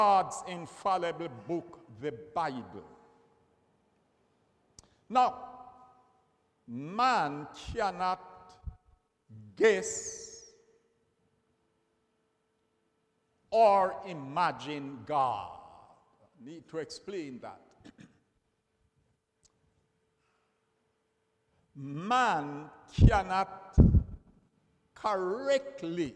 God's infallible book, the Bible. Now, man cannot guess or imagine God. I need to explain that. Man cannot correctly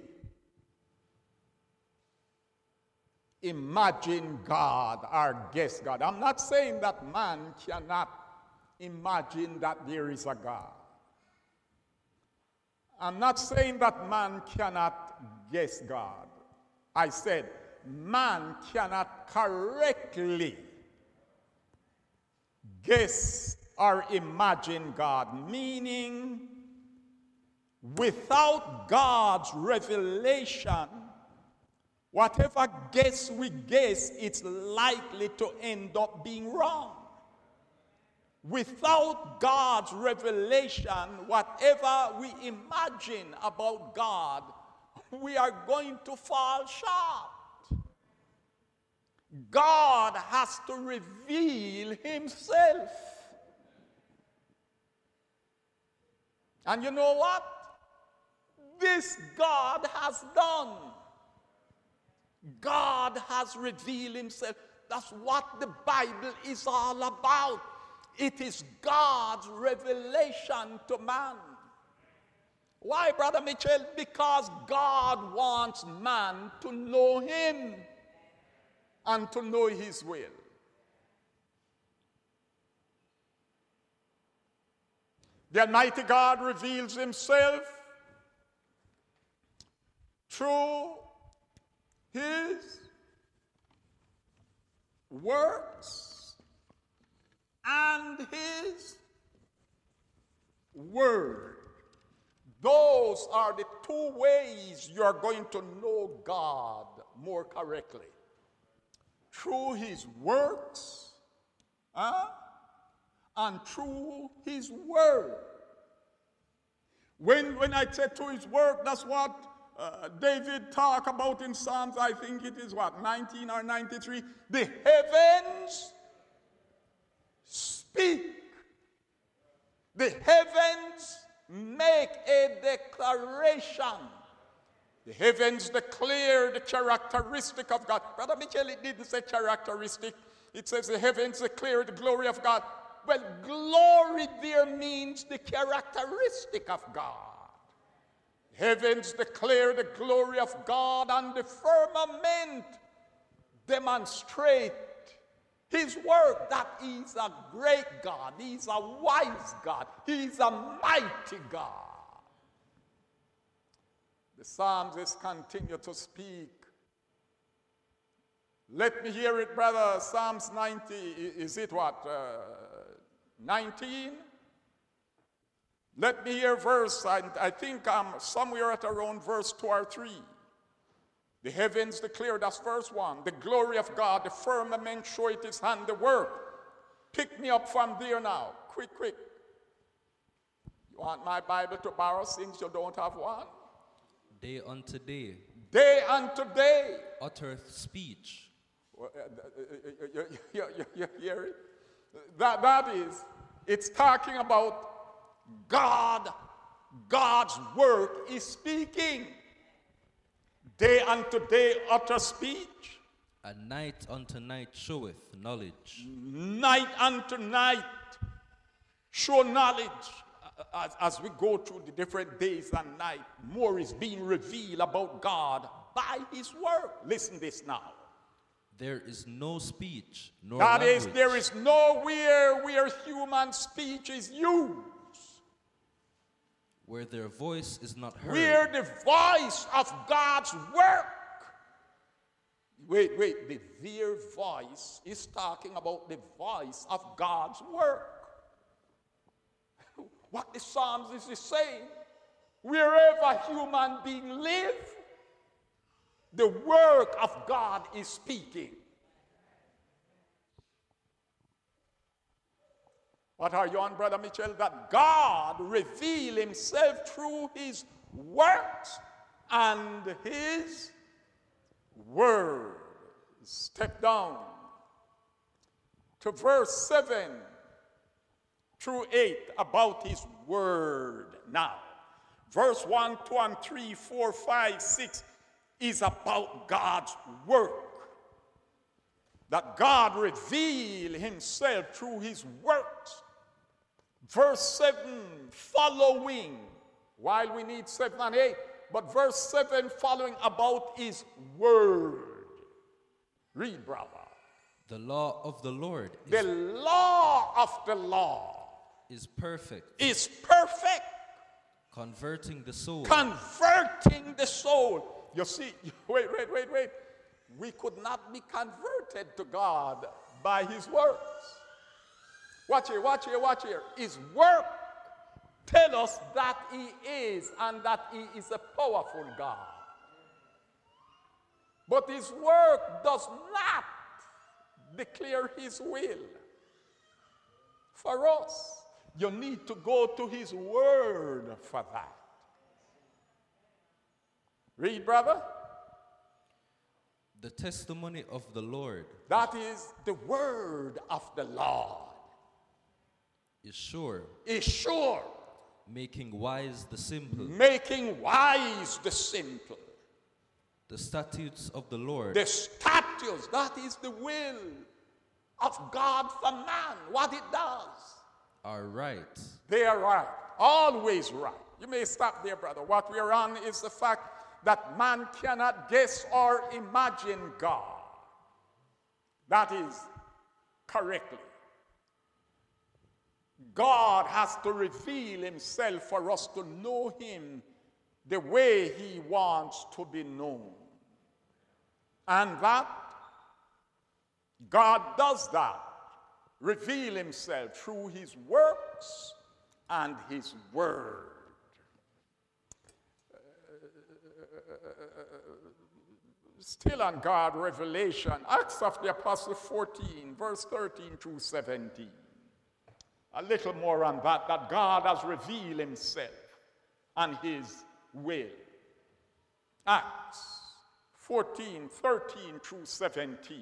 imagine God or guess God. I'm not saying that man cannot imagine that there is a God. I'm not saying that man cannot guess God. I said man cannot correctly guess or imagine God, meaning without God's revelation, whatever guess we guess, it's likely to end up being wrong. Without God's revelation, whatever we imagine about God, we are going to fall short. God has to reveal himself. And you know what? This God has done. God has revealed himself. That's what the Bible is all about. It is God's revelation to man. Why, Brother Mitchell? Because God wants man to know him and to know his will. The Almighty God reveals himself through his works and his word. Those are the two ways you are going to know God more correctly. Through his works and through his word. When I say through his work, that's what David talked about in Psalms, I think it is what, 19 or 93? The heavens speak. The heavens make a declaration. The heavens declare the characteristic of God. Brother Mitchell, it didn't say characteristic. It says the heavens declare the glory of God. Well, glory there means the characteristic of God. Heavens declare the glory of God, and the firmament demonstrate his work, that he's a great God, he's a wise God, he's a mighty God. The Psalms continue to speak. Let me hear it, brother. Psalms 90, is it what? 19? Let me hear verse, I think I'm somewhere at around verse 2 or 3. The heavens declare, that's verse 1. The glory of God, the firmament showeth his handiwork. Pick me up from there now. Quick. You want my Bible to borrow since you don't have one? Day unto day. Day unto day. Uttereth speech. You hear it? That is, it's talking about God. God's work is speaking. Day unto day utter speech. And night unto night showeth knowledge. Night unto night show knowledge. As we go through the different days and night, more is being revealed about God by his word. Listen this now. There is no speech, nor that language. is, there is nowhere where human speech is used. Where their voice is not heard. Where the voice of God's work. Wait, their voice is talking about the voice of God's work. What the Psalms is saying, wherever human being live, the work of God is speaking. What are you on, Brother Mitchell? That God revealed himself through his works and his word. Step down to verse 7 through 8 about his word now. Verse 1, 2, and 3, 4, 5, 6 is about God's work. That God reveal himself through his works. Verse 7 following, while we need 7 and 8, but verse 7 following about his word. Read, brother. The law of the Lord The law of the law is perfect, is perfect, converting the soul. converting the soul. You see, wait. We could not be converted to God by his works. Watch here. His work tell us that he is and that he is a powerful God. But his work does not declare his will for us. You need to go to his word for that. Read, brother. The testimony of the Lord That is the word of the Lord. is sure, Is sure, making wise the simple. making wise the simple. The statutes of the Lord The statutes, that is the will of God for man, what it does. are right, They are right, always right. You may stop there, brother. What we are on is the fact that man cannot guess or imagine God. That is correctly. God has to reveal himself for us to know him the way he wants to be known. And that God does that, reveal himself through his works and his word. Still on God, Revelation, Acts of the Apostle 14, verse 13 through 17. A little more on that God has revealed himself and his will. Acts 14, 13 through 17.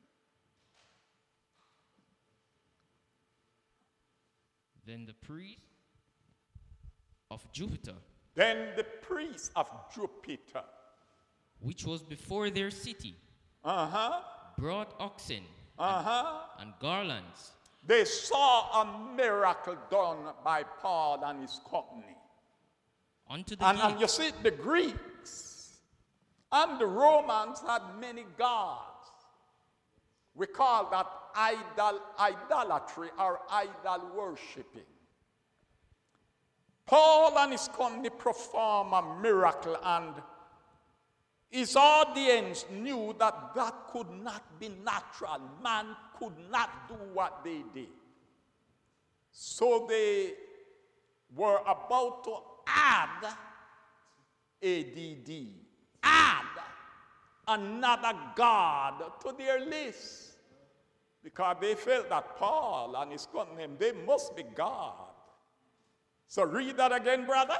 Then the priest of Jupiter, Then the priest of Jupiter, which was before their city, uh-huh, brought oxen and garlands they saw a miracle done by Paul and his company. unto the And gate. you see, the Greeks and the Romans had many gods. We call that idolatry or idol worshiping. Paul and his company perform a miracle, and his audience knew that that could not be natural. Man could not do what they did. So they were about to add add another god to their list, because they felt that Paul and his company, they must be God. So read that again, brother.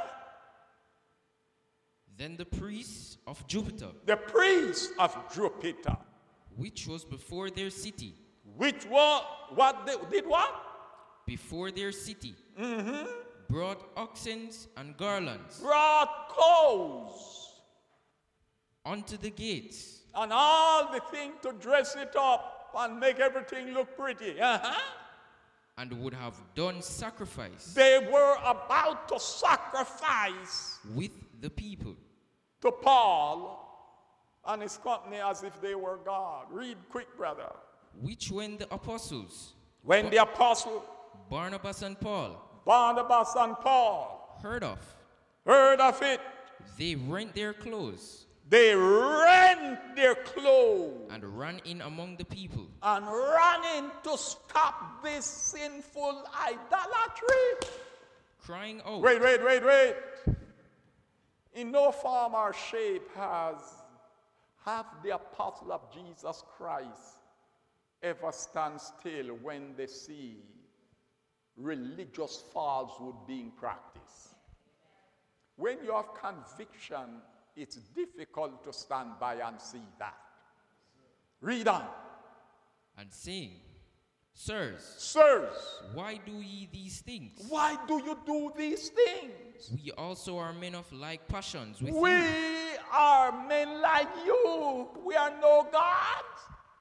Then the priests of Jupiter, The priest of Jupiter, which was before their city, which were what they did what? before their city, brought oxen and garlands Brought cows unto the gates, and all the thing to dress it up and make everything look pretty. and would have done sacrifice They were about to sacrifice with the people. to Paul and his company as if they were God. Read quick, brother. Which when the apostles, When the apostle Barnabas and Paul, Barnabas and Paul heard of, heard of it, they rent their clothes they rent their clothes and ran in among the people, and ran in to stop this sinful idolatry. crying out, Wait. In no form or shape have the apostle of Jesus Christ ever stand still when they see religious falsehood being practiced. When you have conviction, it's difficult to stand by and see that. Read on. and saying, Sirs, Sirs, why do ye these things? why do you do these things? We also are men of like passions with We you. are men like you. We are no gods.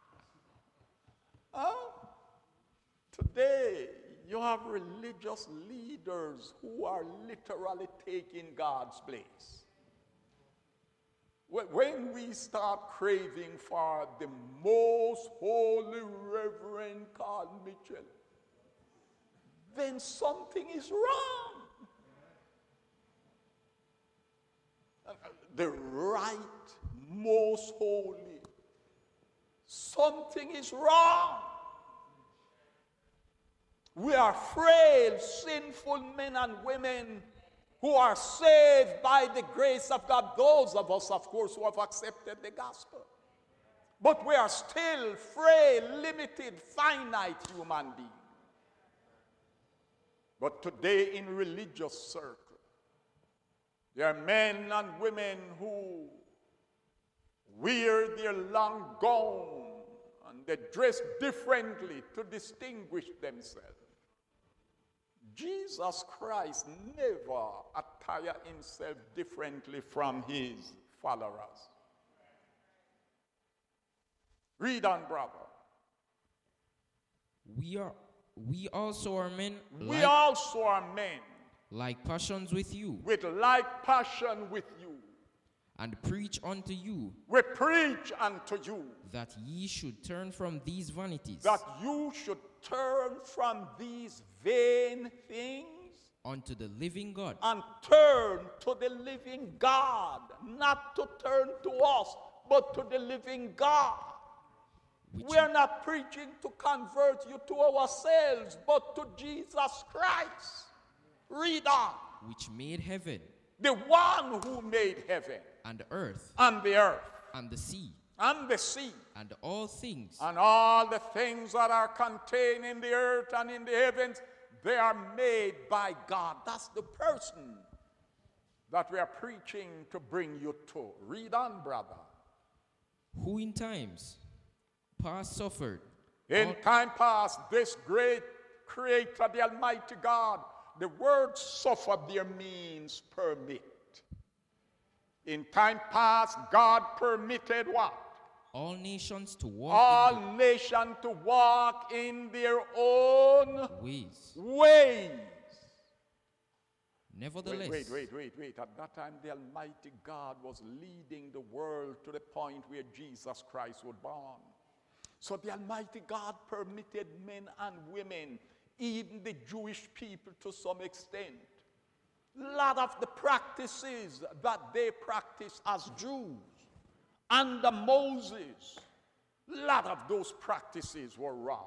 Huh? Today, you have religious leaders who are literally taking God's place. When we start craving for the most holy Reverend Carl Mitchell, then something is wrong. The right, most holy, something is wrong. We are frail, sinful men and women who are saved by the grace of God. Those of us, of course, who have accepted the gospel. But we are still frail, limited, finite human beings. But today in religious circles, there are men and women who wear their long gown and they dress differently to distinguish themselves. Jesus Christ never attired himself differently from his followers. Read on, brother. We also are men We also are men like passions with you, with like passion with you. and preach unto you We preach unto you that ye should turn from these vanities that you should turn from these vain things unto the living God, and turn to the living God, not to turn to us, but to the living God. which, We are not preaching to convert you to ourselves, but to Jesus Christ. Read on. which made heaven The one who made heaven and earth and the earth and the sea and the sea and all things, and all the things that are contained in the earth and in the heavens, they are made by God. That's the person that we are preaching to bring you to. Read on, brother. who in times past suffered In time past, this great creator, the Almighty God, the word suffer there means permit. In time past, God permitted what? all nations to walk All nations to walk in their own in ways. ways. Nevertheless, Wait. At that time, the Almighty God was leading the world to the point where Jesus Christ was born. So the Almighty God permitted men and women, even the Jewish people to some extent. A lot of the practices that they practiced as Jews under Moses, a lot of those practices were wrong.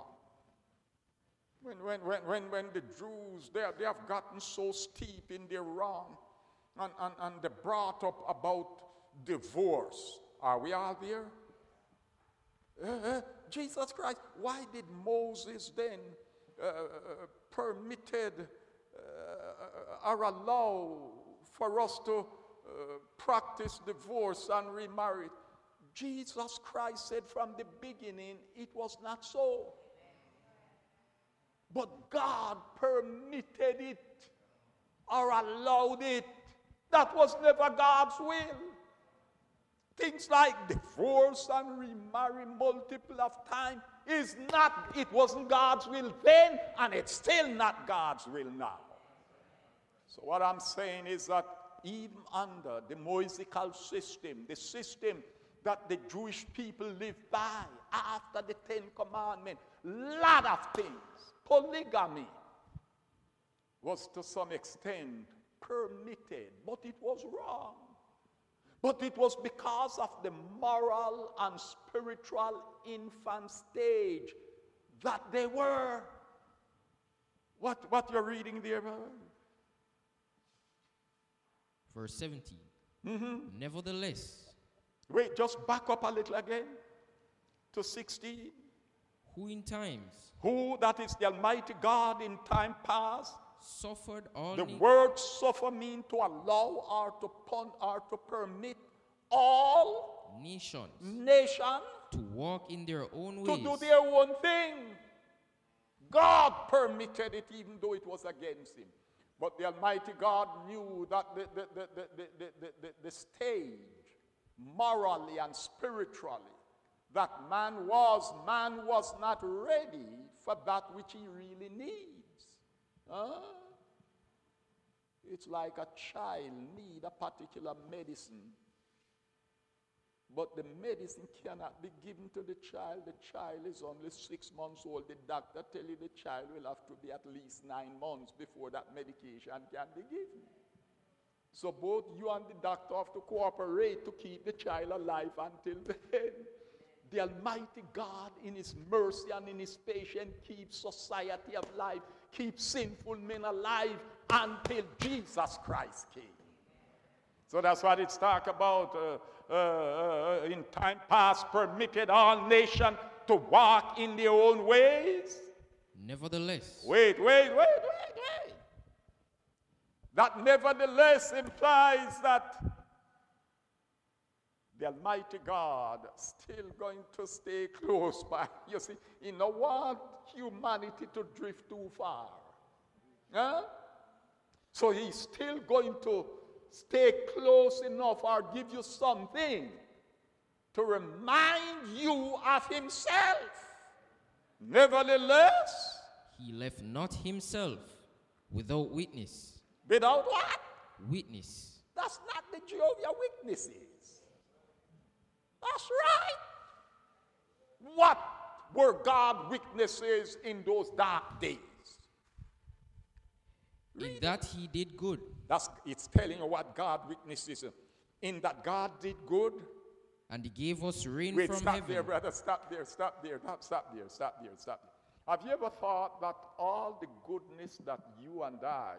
When the Jews, they have gotten so steep in their wrong, and they brought up about divorce. Are we all there? Jesus Christ, why did Moses then permitted or allow for us to practice divorce and remarry? Jesus Christ said from the beginning it was not so. But God permitted it or allowed it. That was never God's will. Things like divorce and remarry multiple of times it wasn't God's will then, and it's still not God's will now. So what I'm saying is that even under the Mosaical system, the system that the Jewish people lived by after the Ten Commandments, lot of things, polygamy was to some extent permitted, but it was wrong. But it was because of the moral and spiritual infant stage that they were. What you're reading there, brother? verse 17. Nevertheless, Wait, just back up a little again to 16. who in times Who, that is the Almighty God in time past. suffered all The word suffer means to allow or to permit all nations nation To walk in their own To ways. do their own thing. God permitted it even though it was against him. But the Almighty God knew that the stage, morally and spiritually, that man was not ready for that which he really needs. Huh? It's like a child need a particular medicine, but the medicine cannot be given to the child. The child is only 6 months old. The doctor tell you the child will have to be at least 9 months before that medication can be given. So both you and the doctor have to cooperate to keep the child alive until the end. The Almighty God, in his mercy and in his patience, keeps society alive, keeps sinful men alive until Jesus Christ came. So that's what it's talk about. In time past, permitted all nations to walk in their own ways. Nevertheless. Wait. That nevertheless implies that the Almighty God still going to stay close by. You see, he don't want humanity to drift too far. Huh? So he's still going to stay close enough or give you something to remind you of himself. Nevertheless, he left not himself without witness. Without what? Witness. That's not the Jehovah's Witnesses. That's right. What were God's witnesses in those dark days? In that he did good. It's telling you what God witnesses. In that God did good. And he gave us rain Wait, from stop heaven. there, brother. Stop there. Have you ever thought that all the goodness that you and I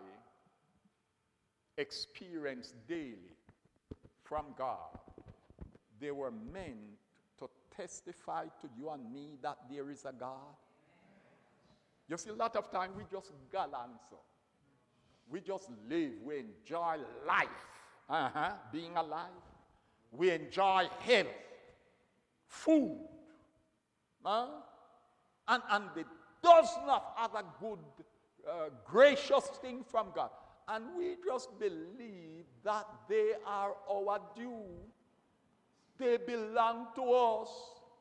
experience daily from God, they were meant to testify to you and me that there is a God? You see, a lot of time we just gallant. We just live. We enjoy life, being alive. We enjoy health, food, and the dozen of other good, gracious things from God. And we just believe that they are our due. They belong to us.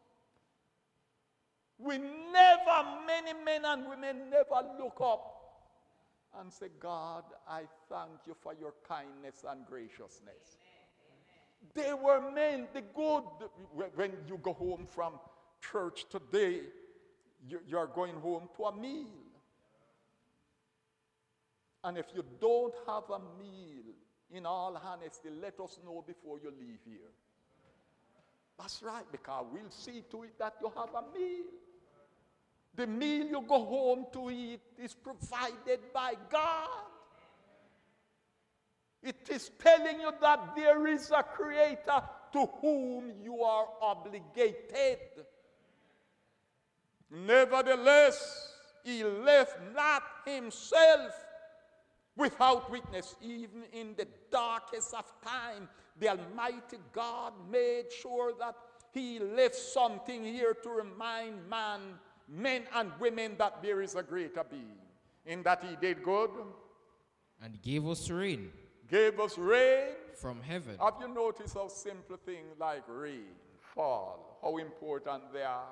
Many men and women never look up and say, God, I thank you for your kindness and graciousness. They were men, the good. When you go home from church today, you're going home to a meal. And if you don't have a meal, in all honesty, let us know before you leave here. That's right, because we'll see to it that you have a meal. The meal you go home to eat is provided by God. It is telling you that there is a creator to whom you are obligated. Nevertheless, he left not himself without witness. Even in the darkest of time, the Almighty God made sure that he left something here to remind men and women that there is a greater being. In that he did good. And gave us rain. Gave us rain. From heaven. Have you noticed how simple things like rain, fall, how important they are?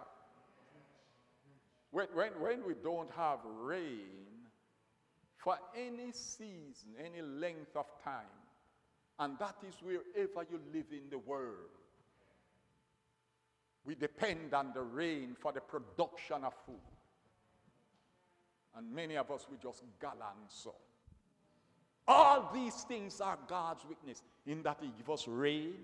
When we don't have rain for any season, any length of time, and that is wherever you live in the world, we depend on the rain for the production of food. And many of us, we just gallant so. All these things are God's witness in that he gives us rain.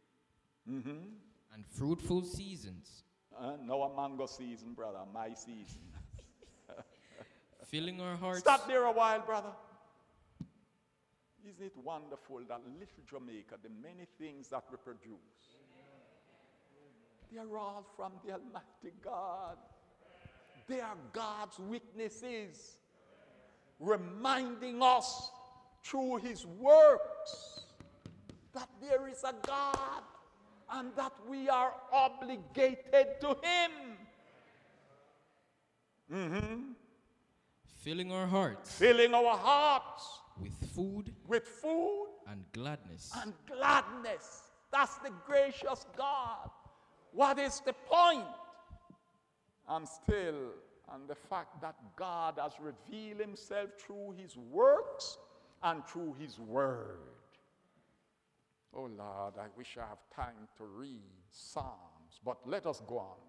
And fruitful seasons. No a mango season, brother, my season. Filling our hearts. Stop there a while, brother. Isn't it wonderful that little Jamaica, the many things that we produce, they are all from the Almighty God. They are God's witnesses, reminding us through his works that there is a God, and that we are obligated to him. Filling our hearts Filling our hearts with food with food and gladness. and gladness. That's the gracious God. What is the point? I'm still on the fact that God has revealed himself through his works and through his word. Oh Lord, I wish I have time to read Psalms, but let us go on.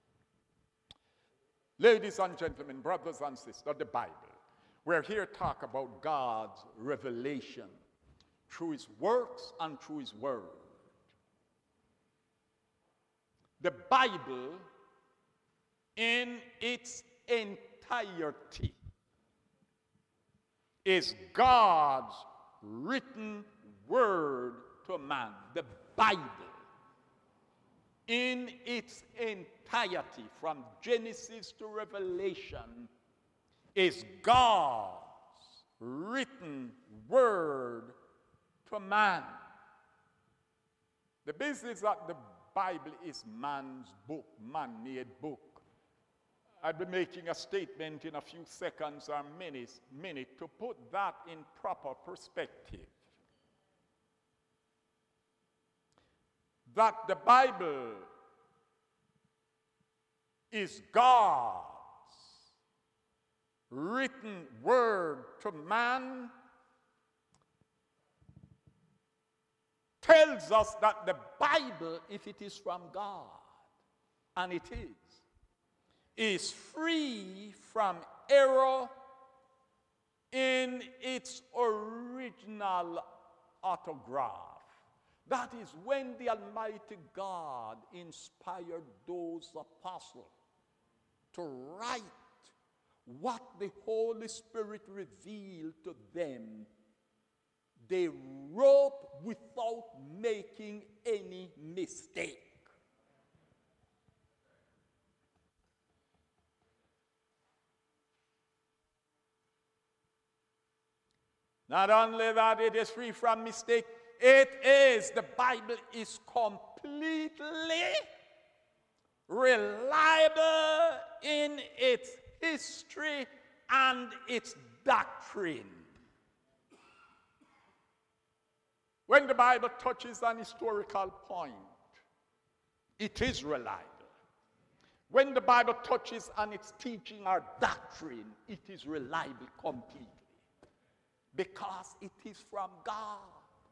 Ladies and gentlemen, brothers and sisters, the Bible. We're here to talk about God's revelation through his works and through his word. The Bible in its entirety is God's written word to man. The Bible in its entirety, from Genesis to Revelation, is God's written word to man. The business that the Bible is man's book, man-made book. I'll be making a statement in a few seconds or minute to put that in proper perspective. That the Bible is God's written word to man tells us that the Bible, if it is from God, and it is free from error in its original autograph. That is when the Almighty God inspired those apostles to write what the Holy Spirit revealed to them. They wrote without making any mistake. Not only that it is free from mistake, the Bible is completely reliable in its history and its doctrine. When the Bible touches an historical point, it is reliable. When the Bible touches on its teaching or doctrine, it is reliable completely. Because it is from God.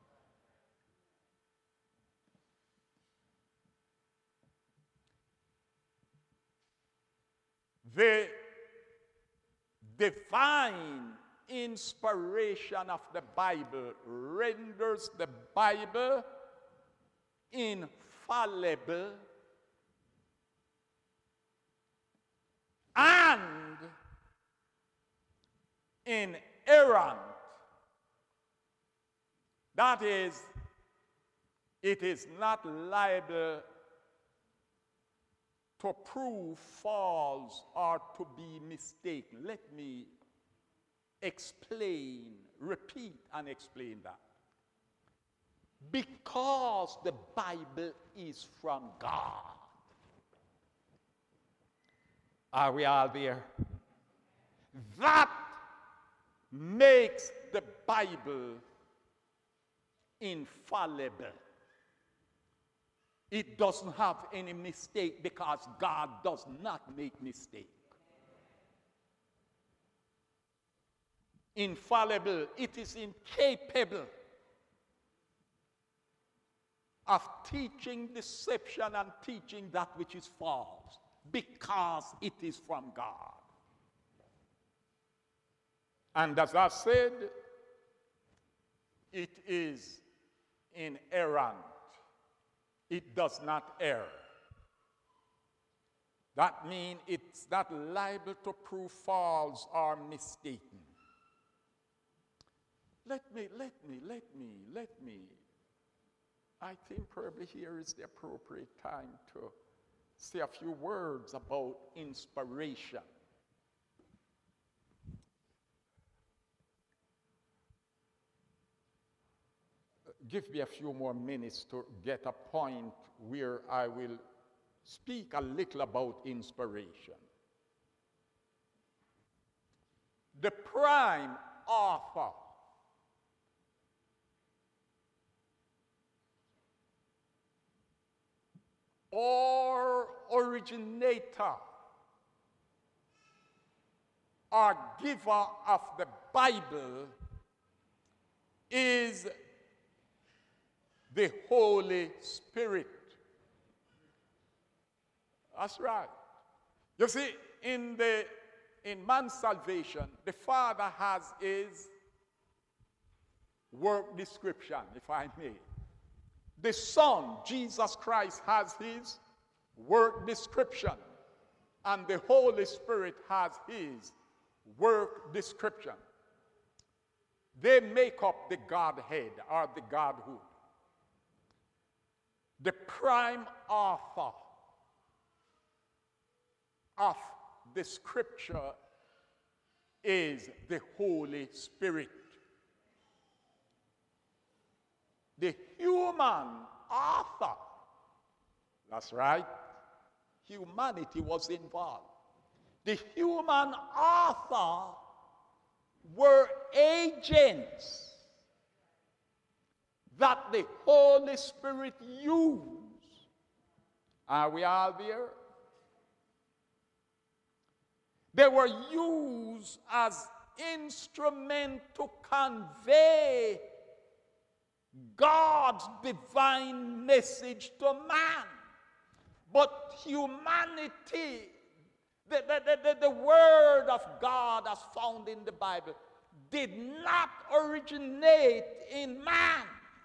The divine inspiration of the Bible renders the Bible infallible and inerrant. That is, it is not liable to prove false or to be mistaken. Let me repeat and explain that. Because the Bible is from God. Are we all there? That makes the Bible infallible. It doesn't have any mistake because God does not make mistake. Infallible, it is incapable of teaching deception and teaching that which is false because it is from God. And as I said, it is inerrant. It does not err. That means it's not liable to prove false or mistaken. Let me. I think probably here is the appropriate time to say a few words about inspiration. give me a few more minutes to get a point where I will speak a little about inspiration. The prime author or originator or giver of the Bible is the Holy Spirit. That's right. You see, in man's salvation, the Father has his work description, if I may. The Son, Jesus Christ, has his work description. And the Holy Spirit has his work description. They make up the Godhead or the Godhood. The prime author of the scripture is the Holy Spirit. The human author, that's right, humanity was involved. The human author were agents that the Holy Spirit used. Are we all there? They were used as instruments to convey God's divine message to man. But humanity, the word of God as found in the Bible, did not originate in man.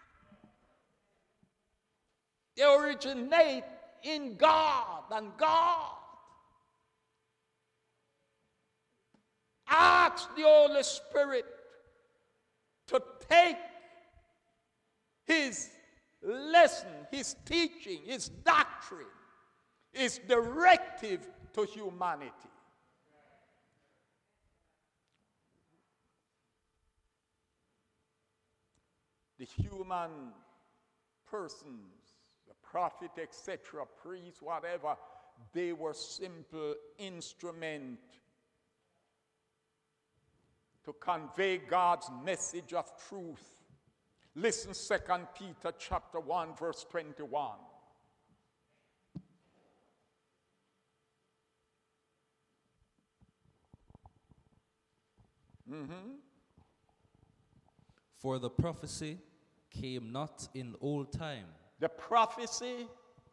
They originate in God, and God asked the Holy Spirit to take his lesson, his teaching, his doctrine, his directive to humanity. The human persons, the prophet, etc., priest, whatever, they were simple instrument to convey God's message of truth. Listen, 2 Peter chapter 1, verse 21. For the prophecy came not in old time. The prophecy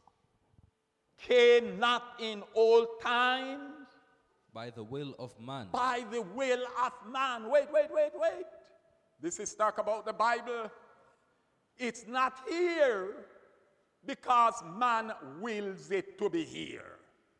came not in old times. By the will of man. By the will of man. Wait. This is talk about the Bible. It's not here because man wills it to be here.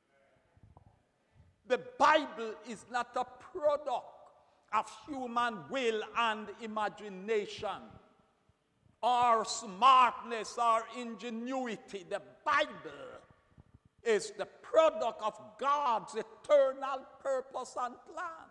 The Bible is not a product of human will and imagination or smartness or ingenuity. The Bible is the product of God's eternal purpose and plan.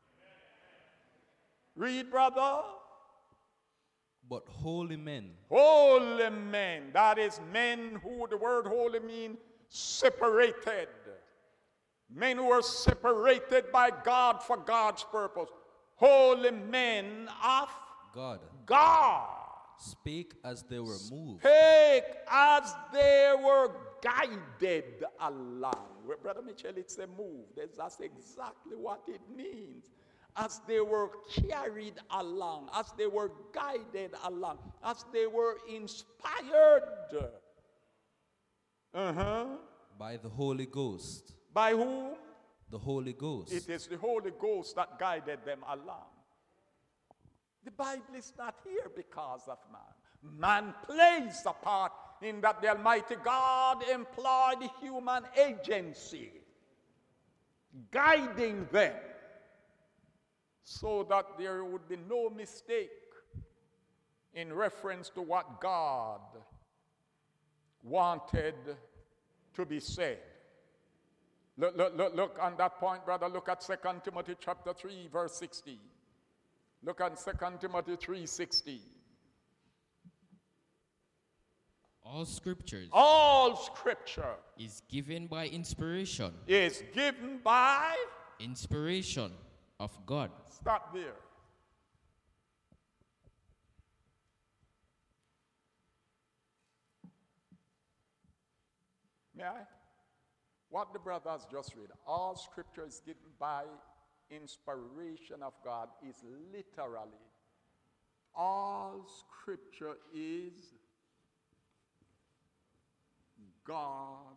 Read, brother. But holy men. Holy men. That is men who the word holy means separated. Men who are separated by God for God's purpose. Holy men of God. Speak as they were moved. Speak as they were guided along. Brother Mitchell, it's a move. That's exactly what it means. As they were carried along, as they were guided along, as they were inspired. By the Holy Ghost. By whom? The Holy Ghost. It is the Holy Ghost that guided them along. The Bible is not here because of man. Man plays a part in that the Almighty God employed the human agency, guiding them so that there would be no mistake in reference to what God wanted to be said. Look on that point, brother. Look at 2 Timothy chapter 3, verse 16. Look at 2 Timothy 3:16. All scriptures All scripture is given by inspiration. is given by. Inspiration of God. Stop there. May I? What the brothers just read, all scripture is given by inspiration of God, is literally all scripture is God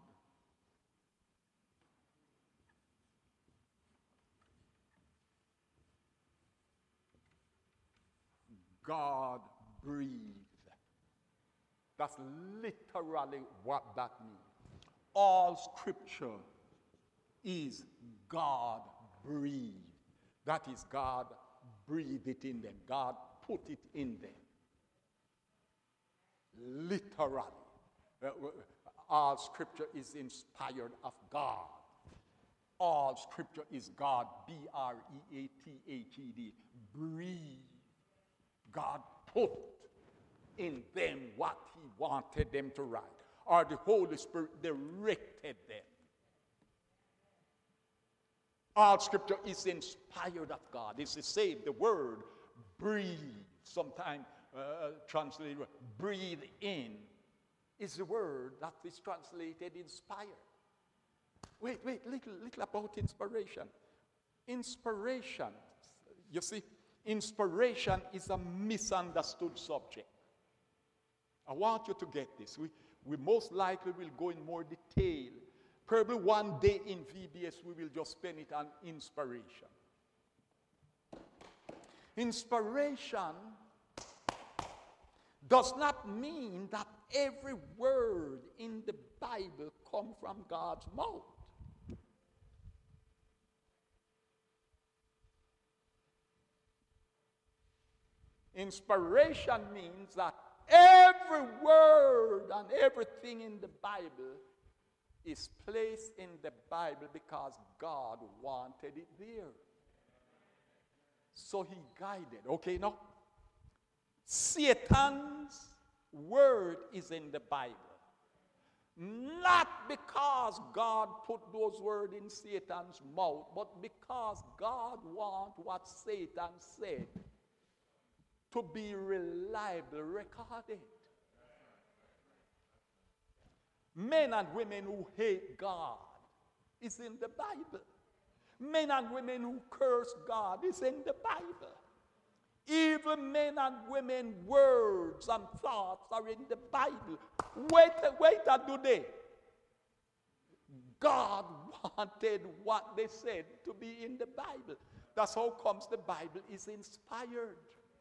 breathed. That's literally what that means. All scripture is God breathed. That is, God breathed it in them. God put it in them. Literally. All scripture is inspired of God. All scripture is God, B-R-E-A-T-H-E-D, breathed. God put in them what he wanted them to write. Or the Holy Spirit directed them. All scripture is inspired of God. It's the same, the word breathe, sometimes translated breathe in, is the word that is translated inspired. Wait, little about inspiration. Inspiration, you see, inspiration is a misunderstood subject. I want you to get this. We most likely will go in more detail. Probably one day in VBS we will just spend it on inspiration. Inspiration does not mean that every word in the Bible comes from God's mouth. Inspiration means that every word and everything in the Bible is placed in the Bible because God wanted it there. So he guided. Okay, now, Satan's word is in the Bible. Not because God put those words in Satan's mouth, but because God wants what Satan said to be reliably recorded. Men and women who hate God is in the Bible. Men and women who curse God is in the Bible. Even men and women words and thoughts are in the Bible. Wait a day. God wanted what they said to be in the Bible. That's how comes the Bible is inspired.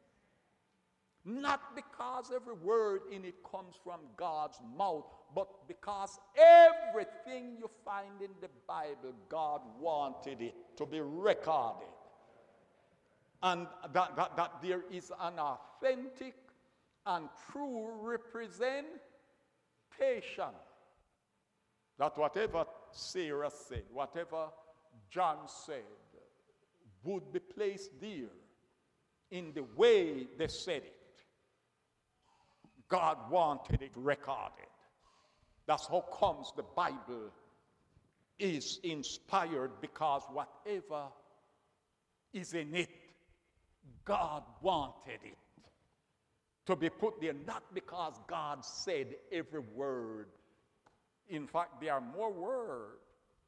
Not because every word in it comes from God's mouth, but because everything you find in the Bible, God wanted it to be recorded. And that there is an authentic and true representation. That whatever Sarah said, whatever John said, would be placed there in the way they said it. God wanted it recorded. That's how comes the Bible is inspired, because whatever is in it, God wanted it to be put there, not because God said every word. In fact, there are more words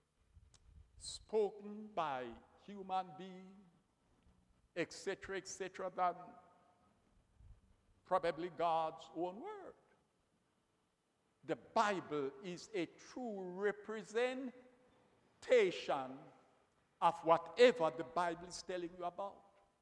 spoken by human beings, etc., than probably God's own word. The Bible is a true representation of whatever the Bible is telling you about.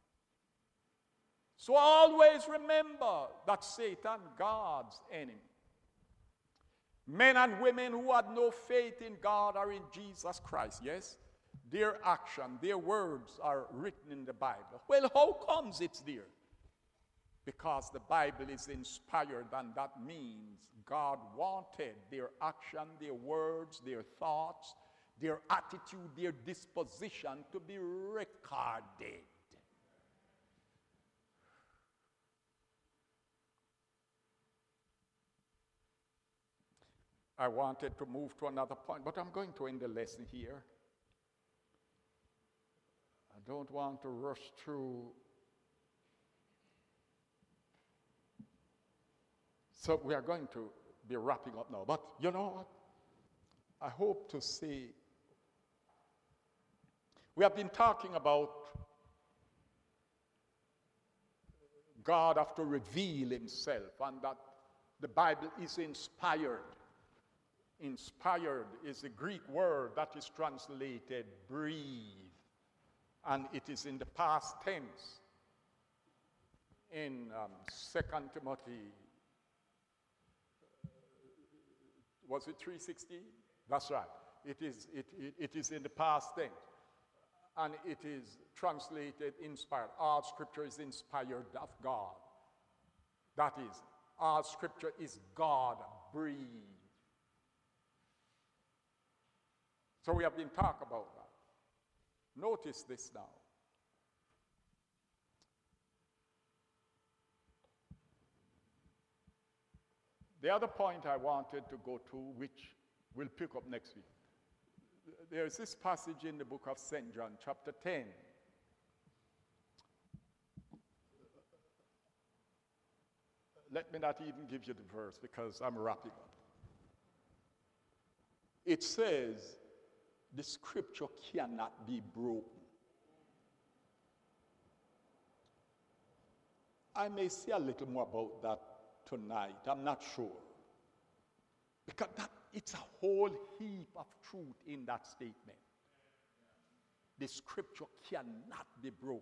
So always remember that Satan, God's enemy. Men and women who had no faith in God or in Jesus Christ, yes, their action, their words are written in the Bible. Well, how comes it's there? Because the Bible is inspired, and that means God wanted their action, their words, their thoughts, their attitude, their disposition to be recorded. I wanted to move to another point, but I'm going to end the lesson here. I don't want to rush through. So we are going to be wrapping up now. But you know what? I hope to see. We have been talking about God have to reveal himself, and that the Bible is inspired. Inspired is the Greek word that is translated breathe, and it is in the past tense. In 2 Timothy, was it 3:16? That's right. It is in the past tense. And it is translated inspired. All scripture is inspired of God. That is, all scripture is God breathed. So we have been talking about that. Notice this now. The other point I wanted to go to, which we'll pick up next week. There's this passage in the book of St. John, chapter 10. Let me not even give you the verse because I'm wrapping up. It says, the scripture cannot be broken. I may say a little more about that tonight. I'm not sure. Because it's a whole heap of truth in that statement. The scripture cannot be broken.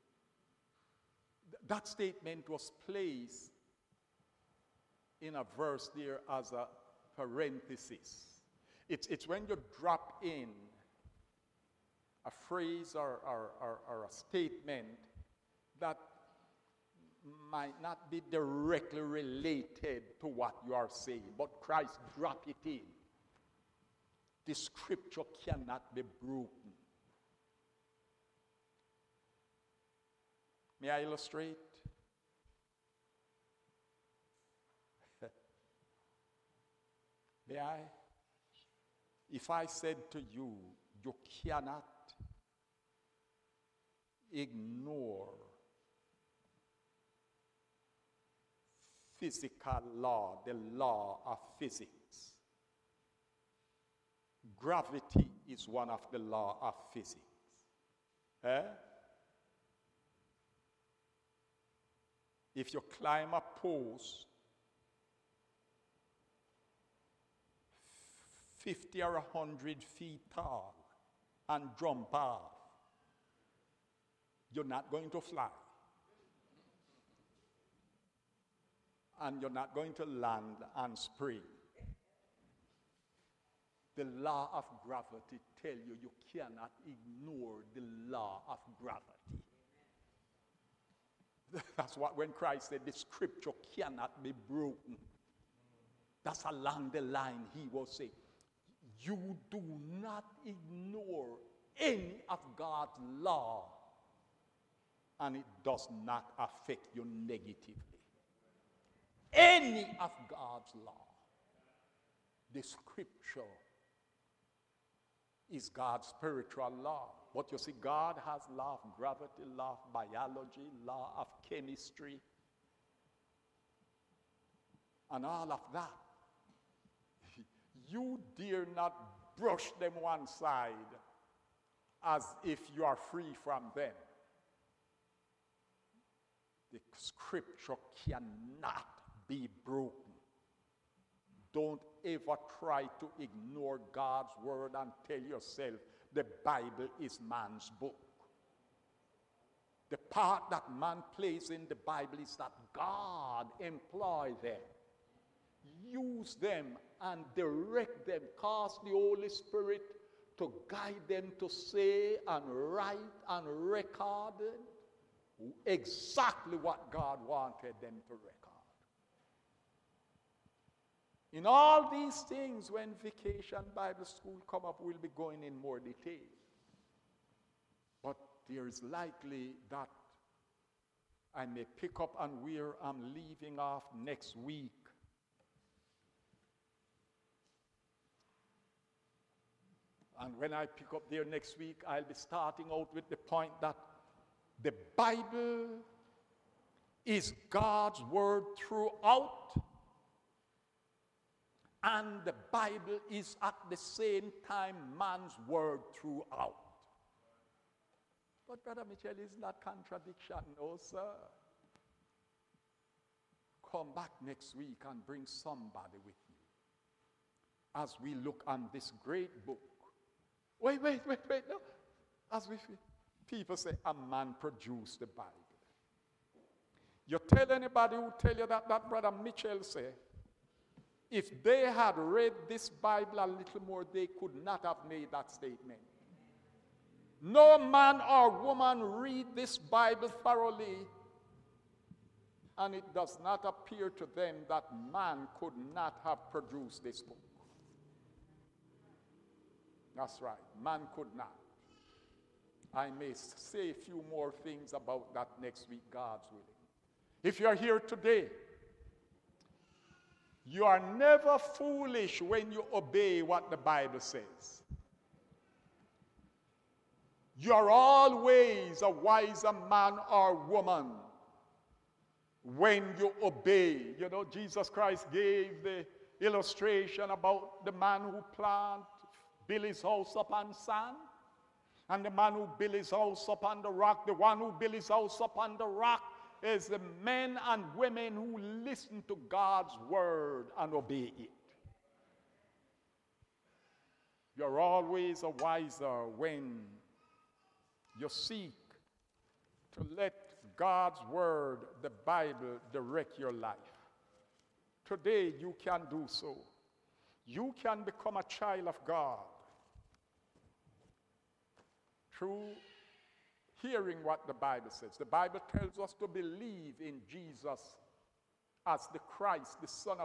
That statement was placed in a verse there as a parenthesis. It's when you drop in a phrase or a statement that might not be directly related to what you are saying, but Christ dropped it in. The scripture cannot be broken. May I illustrate? May I? If I said to you, you cannot ignore physical law, the law of physics. Gravity is one of the law of physics. If you climb a post 50 or 100 feet tall and jump off, you're not going to fly. And you're not going to land and spring. The law of gravity tell you you cannot ignore the law of gravity. That's what when Christ said the scripture cannot be broken. That's along the line he was saying. You do not ignore any of God's law, and it does not affect you negatively. Any of God's law. The scripture is God's spiritual law. But you see, God has law of gravity, law of biology, law of chemistry, and all of that. You dare not brush them one side as if you are free from them. The scripture cannot be broken. Don't ever try to ignore God's word and tell yourself the Bible is man's book. The part that man plays in the Bible is that God employ them, use them and direct them, cause the Holy Spirit to guide them to say and write and record exactly what God wanted them to record. In all these things, when Vacation Bible School come up, we'll be going in more detail. But there is likely that I may pick up on where I'm leaving off next week. And when I pick up there next week, I'll be starting out with the point that the Bible is God's word throughout, and the Bible is at the same time man's word throughout. But Brother Mitchell, is that contradiction? No, sir. Come back next week and bring somebody with you as we look on this great book. Wait, no. As we people say, a man produced the Bible. You tell anybody who tell you that Brother Mitchell said, if they had read this Bible a little more, they could not have made that statement. No man or woman read this Bible thoroughly, and it does not appear to them that man could not have produced this book. That's right, man could not. I may say a few more things about that next week, God's willing. If you're here today, you are never foolish when you obey what the Bible says. You are always a wiser man or woman when you obey. You know, Jesus Christ gave the illustration about the man who built his house upon sand, and the man who built his house upon the rock. The one who built his house upon the rock is the men and women who listen to God's word and obey it. You're always a wiser when you seek to let God's word, the Bible, direct your life. Today you can do so. You can become a child of God through hearing what the Bible says. The Bible tells us to believe in Jesus as the Christ, the Son of